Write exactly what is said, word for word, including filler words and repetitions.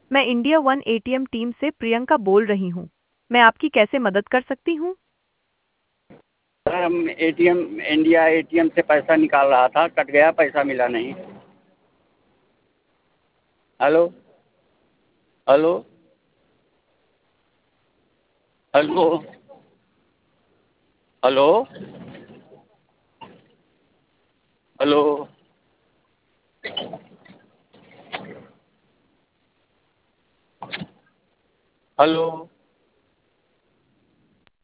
मैं India one ATM team से प्रियंका बोल रही हूँ। मैं आपकी कैसे मदद कर सकती हूँ? सर हम एटीएम इंडिया एटीएम से पैसा निकाल रहा था, कट गया, पैसा मिला नहीं। Hello hello hello hello hello hello